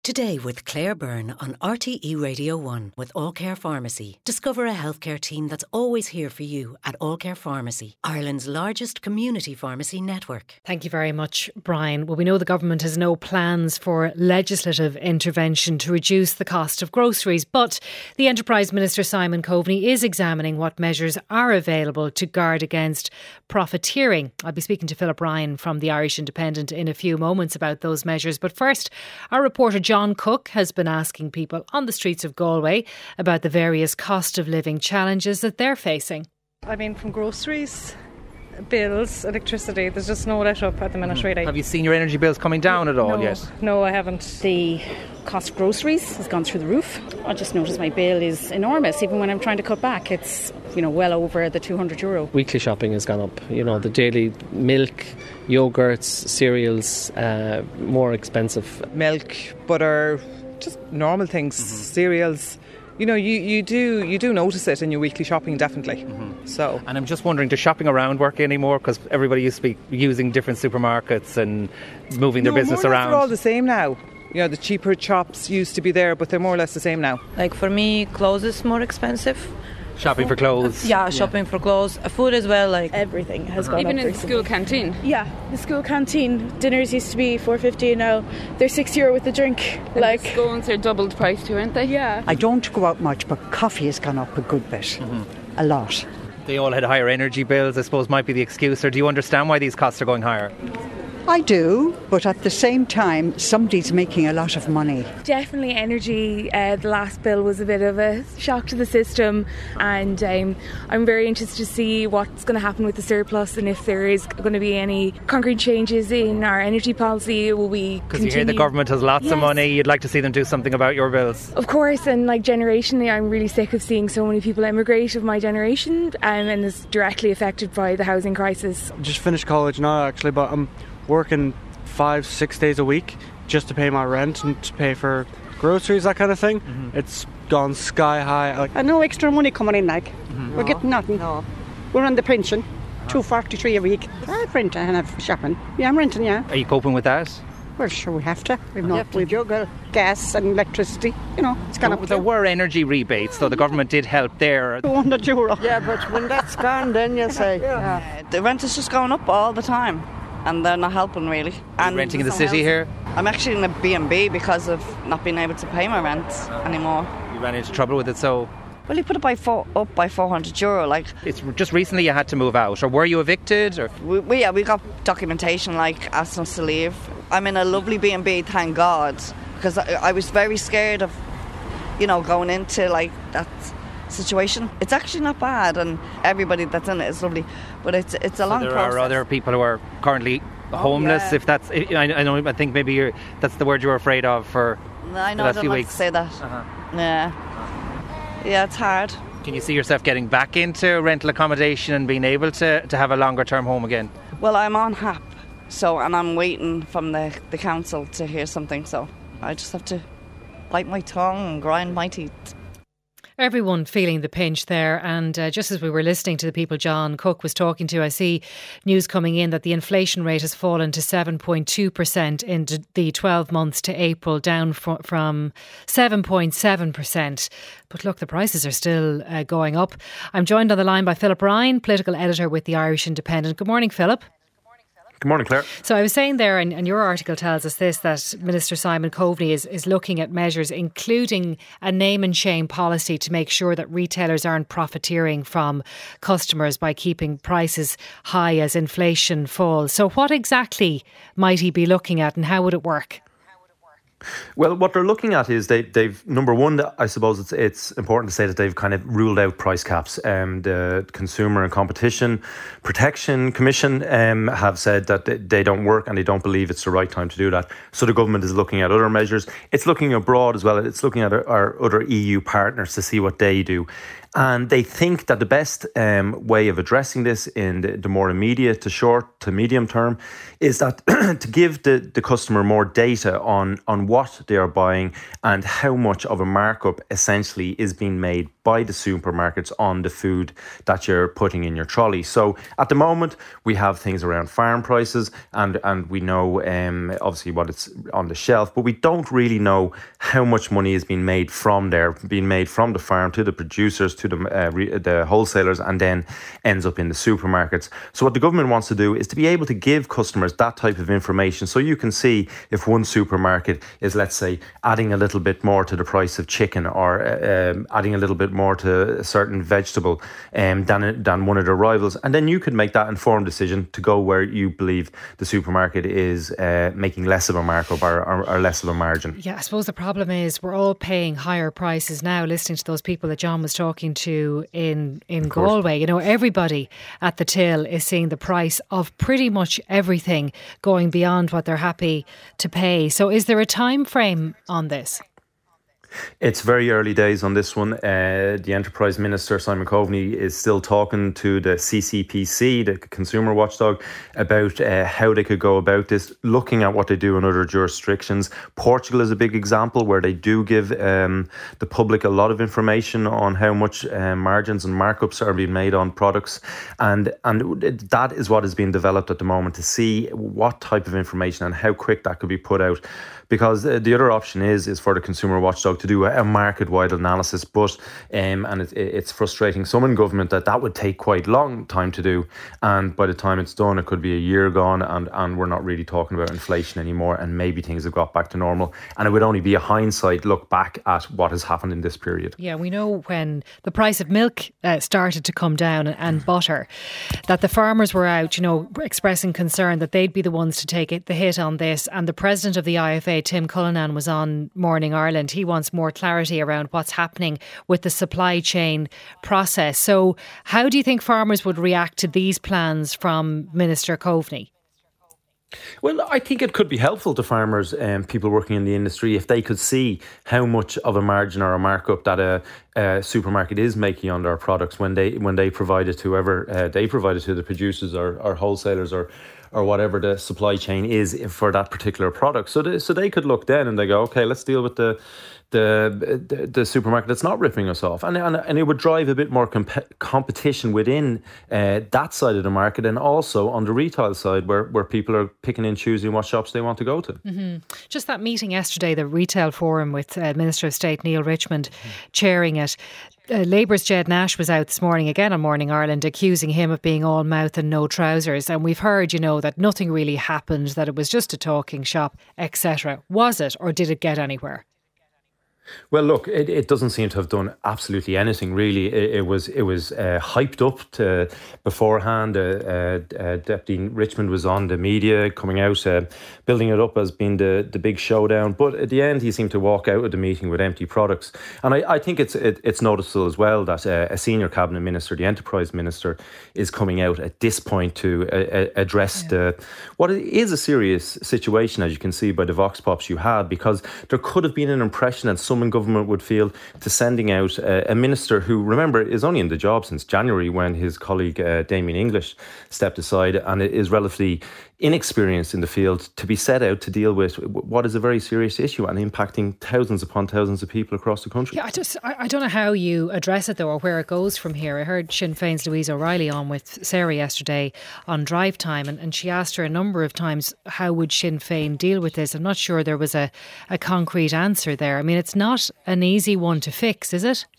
Today with Claire Byrne on RTE Radio 1 with All Care Pharmacy. Discover a healthcare team that's always here for you at All Care Pharmacy, Ireland's largest community pharmacy network. Thank you very much, Brian. Well, we know the government has no plans for legislative intervention to reduce the cost of groceries, but the Enterprise Minister Simon Coveney is examining what measures are available to guard against profiteering. I'll be speaking to Philip Ryan from the Irish Independent in a few moments about those measures. But first, our reporter John Cook has been asking people on the streets of Galway about the various cost of living challenges that they're facing. I mean, from groceries, bills, electricity, there's just no let up at the minute, really. Have you seen your energy bills coming down at all yet? No, I haven't. The cost of groceries has gone through the roof. I just noticed my bill is enormous. Even when I'm trying to cut back, it's, well over the €200. Weekly shopping has gone up. The daily milk, yogurts, cereals, more expensive. Milk, butter, just normal things, cereals. You do notice it in your weekly shopping, definitely. So, and I'm just wondering, does shopping around work anymore? Because everybody used to be using different supermarkets and moving their business around. They're all the same now. The cheaper shops used to be there, but they're more or less the same now. Like for me, clothes is more expensive. Shopping for clothes? Yeah, shopping for clothes. Food as well, like everything has gone up. Even in the school canteen? Yeah, the school canteen. Dinners used to be €4.50 now. They're €6 with the drink. And the scones are doubled price too, aren't they? Yeah. I don't go out much, but coffee has gone up a good bit. A lot. They all had higher energy bills, I suppose, might be the excuse. Or do you understand why these costs are going higher? I do, but at the same time, somebody's making a lot of money. Definitely energy. The last bill was a bit of a shock to the system, and I'm very interested to see what's going to happen with the surplus and if there is going to be any concrete changes in our energy policy. Will we continue? Because you hear the government has lots of money, you'd like to see them do something about your bills. Of course, and generationally, I'm really sick of seeing so many people emigrate of my generation, and it's directly affected by the housing crisis. Just finished college now, actually, but I'm working 5-6 days a week just to pay my rent and to pay for groceries, that kind of thing. It's gone sky high. And no extra money coming in, we're getting nothing. No. We're on the pension, $2.43 a week. I rent and have shopping. Yeah, I'm renting, yeah. Are you coping with that? Well, sure, we have to. We've juggle gas and electricity. It's gone up. There were energy rebates, though the government did help there. €200. Yeah, but when that's gone, then you say. Yeah. The rent is just going up all the time. And they're not helping, really. Are you renting in the city here? I'm actually in a B&B because of not being able to pay my rent anymore. You ran into trouble with it, so... Well, you put it up by €400. It's just recently you had to move out, or were you evicted? Or we got documentation, asking us to leave. I'm in a lovely B&B, thank God, because I was very scared of, going into, that situation. It's actually not bad, and everybody that's in it is lovely, but it's a long process. There are other people who are currently homeless. Yeah. If that's, I think maybe that's the word you were afraid of for the last few weeks. I know, I don't like to say that. Yeah, it's hard. Can you see yourself getting back into rental accommodation and being able to have a longer term home again? Well, I'm on HAP, and I'm waiting from the council to hear something, so I just have to bite my tongue and grind my teeth. Everyone feeling the pinch there, and just as we were listening to the people John Cook was talking to, I see news coming in that the inflation rate has fallen to 7.2% in the 12 months to April, down from 7.7%. But look, the prices are still going up. I'm joined on the line by Philip Ryan, political editor with the Irish Independent. Good morning, Philip. Good morning, Claire. So I was saying there, and your article tells us this, that Minister Simon Coveney is looking at measures including a name and shame policy to make sure that retailers aren't profiteering from customers by keeping prices high as inflation falls. So what exactly might he be looking at, and how would it work? Well, what they're looking at is they've number one, I suppose it's important to say that they've kind of ruled out price caps. The Consumer and Competition Protection Commission have said that they don't work, and they don't believe it's the right time to do that. So the government is looking at other measures. It's looking abroad as well. It's looking at our other EU partners to see what they do. And they think that the best way of addressing this in the more immediate to short to medium term is that to give the customer more data on what what they are buying, and how much of a markup essentially is being made by the supermarkets on the food that you're putting in your trolley. So at the moment, we have things around farm prices, and we know obviously what it's on the shelf, but we don't really know how much money is being made from the farm to the producers, to the wholesalers, and then ends up in the supermarkets. So what the government wants to do is to be able to give customers that type of information, so you can see if one supermarket is, let's say, adding a little bit more to the price of chicken, or adding a little bit more to a certain vegetable than one of their rivals, and then you could make that informed decision to go where you believe the supermarket is making less of a markup or less of a margin. Yeah, I suppose the problem is we're all paying higher prices now, listening to those people that John was talking to in Galway. You know, everybody at the till is seeing the price of pretty much everything going beyond what they're happy to pay. So is there a time frame on this? It's very early days on this one. The Enterprise Minister, Simon Coveney, is still talking to the CCPC, the Consumer Watchdog, about how they could go about this, looking at what they do in other jurisdictions. Portugal is a big example where they do give the public a lot of information on how much margins and markups are being made on products. And that is what is being developed at the moment, to see what type of information and how quick that could be put out. Because the other option is for the Consumer Watchdog to do a market-wide analysis, but and it's frustrating some in government that would take quite long time to do, and by the time it's done, it could be a year gone, and we're not really talking about inflation anymore, and maybe things have got back to normal, and it would only be a hindsight look back at what has happened in this period. Yeah, we know when the price of milk started to come down and butter, that the farmers were out, you know, expressing concern that they'd be the ones to take the hit on this, and the president of the IFA, Tim Cullinan, was on Morning Ireland. He wants more clarity around what's happening with the supply chain process. So how do you think farmers would react to these plans from Minister Coveney? Well, I think it could be helpful to farmers and people working in the industry if they could see how much of a margin or a markup that a supermarket is making on their products when they provide it to whoever they provide it to, the producers or wholesalers or whatever the supply chain is for that particular product. So they could look then and they go, okay, let's deal with the supermarket that's not ripping us off, and it would drive a bit more competition within that side of the market, and also on the retail side where people are picking and choosing what shops they want to go to. Mm-hmm. Just that meeting yesterday, the retail forum with Minister of State Neil Richmond chairing it. Labour's Jed Nash was out this morning again on Morning Ireland, accusing him of being all mouth and no trousers. And we've heard, you know, that nothing really happened, that it was just a talking shop, etc. Was it, or did it get anywhere? Well, look, it doesn't seem to have done absolutely anything, really. It was hyped up to beforehand. Deputy Richmond was on the media coming out, building it up as being the big showdown. But at the end, he seemed to walk out of the meeting with empty products. And I think it's noticeable as well that a senior cabinet minister, the Enterprise Minister, is coming out at this point to address what is a serious situation, as you can see by the vox pops you had, because there could have been an impression that some in government would feel to sending out a minister who, remember, is only in the job since January when his colleague Damien English stepped aside, and is relatively inexperienced in the field, to be set out to deal with what is a very serious issue and impacting thousands upon thousands of people across the country. Yeah, I don't know how you address it though, or where it goes from here. I heard Sinn Féin's Louise O'Reilly on with Sarah yesterday on Drive Time, and she asked her a number of times how would Sinn Féin deal with this. I'm not sure there was a concrete answer there. I mean, it's not an easy one to fix, is it?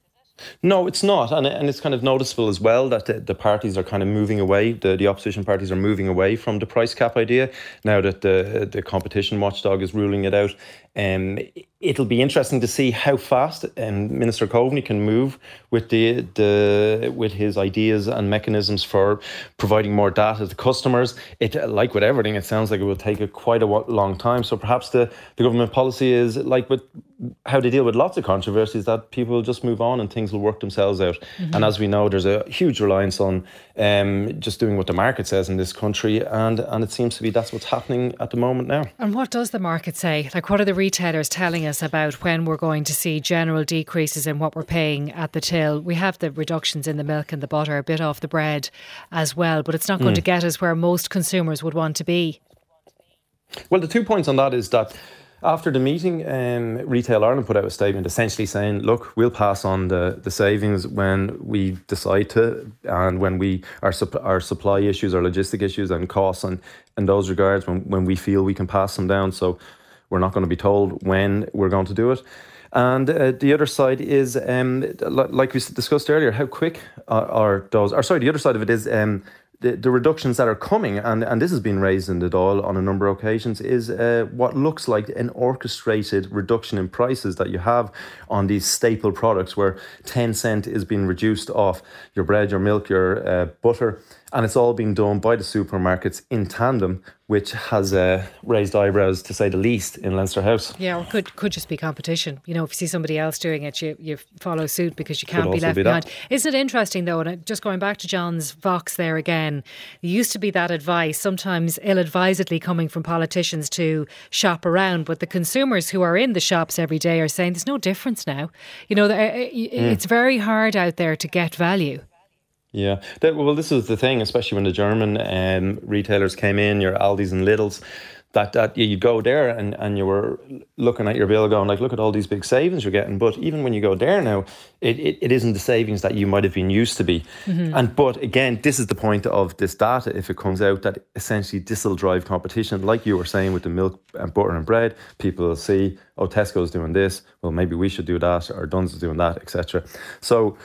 No, it's not. And it's kind of noticeable as well that the parties are kind of moving away. The opposition parties are moving away from the price cap idea now that the competition watchdog is ruling it out. It'll be interesting to see how fast Minister Coveney can move with with his ideas and mechanisms for providing more data to customers. Like with everything, it sounds like it will take quite a long time. So perhaps the government policy is like with how they deal with lots of controversies, that people will just move on and things will work themselves out. Mm-hmm. And as we know, there's a huge reliance on just doing what the market says in this country, and it seems to be that's what's happening at the moment now. And what does the market say? Like, what are the retailers telling us about when we're going to see general decreases in what we're paying at the till? We have the reductions in the milk and the butter, a bit off the bread as well, but it's not going to get us where most consumers would want to be. Well, the 2 points on that is that After the meeting, Retail Ireland put out a statement essentially saying, look, we'll pass on the savings when we decide to, and when our supply issues, our logistic issues and costs and in those regards, when we feel we can pass them down. So we're not going to be told when we're going to do it. And the other side is, like we discussed earlier, how quick are those... the other side of it is... The reductions that are coming, and this has been raised in the Dáil on a number of occasions, is what looks like an orchestrated reduction in prices that you have on these staple products, where 10 cent is being reduced off your bread, your milk, your butter, and it's all being done by the supermarkets in tandem, which has raised eyebrows, to say the least, in Leinster House. Yeah, or could just be competition. You know, if you see somebody else doing it, you follow suit because you can't be left behind. Isn't it interesting, though, and just going back to John's Vox there again, there used to be that advice, sometimes ill-advisedly coming from politicians, to shop around, but the consumers who are in the shops every day are saying there's no difference now. You know, it's very hard out there to get value. Yeah, well, this is the thing, especially when the German retailers came in, your Aldis and Lidls, that you go there and you were looking at your bill going like, look at all these big savings you're getting. But even when you go there now, it isn't the savings that you might have been used to be. Mm-hmm. But again, this is the point of this data, if it comes out, that essentially this will drive competition. Like you were saying with the milk and butter and bread, people will see, oh, Tesco's doing this, well, maybe we should do that, or Dunnes is doing that, etc. So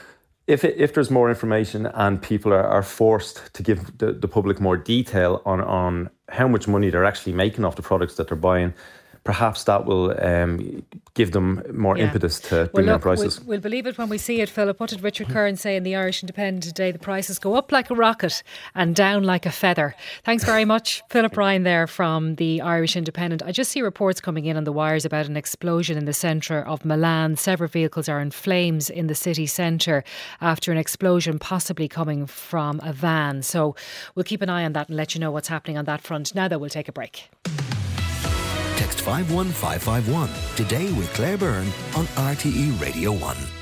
if there's more information and people are forced to give the public more detail on how much money they're actually making off the products that they're buying, perhaps that will give them more impetus to bring down prices. We'll believe it when we see it, Philip. What did Richard Kern say in the Irish Independent today? The prices go up like a rocket and down like a feather. Thanks very much, Philip Ryan there from the Irish Independent. I just see reports coming in on the wires about an explosion in the centre of Milan. Several vehicles are in flames in the city centre after an explosion possibly coming from a van. So we'll keep an eye on that and let you know what's happening on that front. Now, though, we'll take a break. Text 51551 today with Claire Byrne on RTE Radio 1.